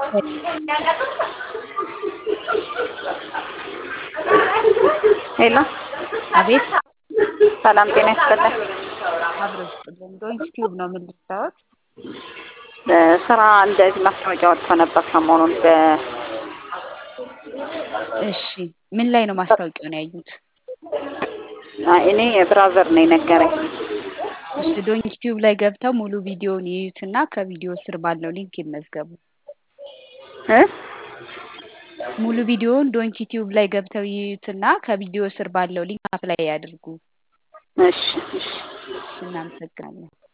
ሄሎ አቤት ሰላም ጤና ይስጥልኝ። አብሮ ይስጥልን። ዶንኪ ቲዩብ ነው የምንልታወት። ስራ እንደዚህ ማስታወቂያ ወጥቶ ነበር ሰሞኑን እሺ ምን ላይ ነው ማስታወቂያውን ያዩት? እኔ ብራዘር ነኝ ነገረኝ። እሺ ዶንኪ ቲዩብ ላይ ገብተው ሙሉ ቪዲዮውን ይዩትና ከቪዲዮ ስር ባለው ሊንክ ይመዝገቡ። ሙሉ ቪዲዮውን ዶንኪ ቲዩብ ላይ ገብተው ይዩትና ከቪዲዮ ስር ባለው ሊንክ አፕላይ ያድርጉ። እሺ እሺ እሺ እናመሰግናለን።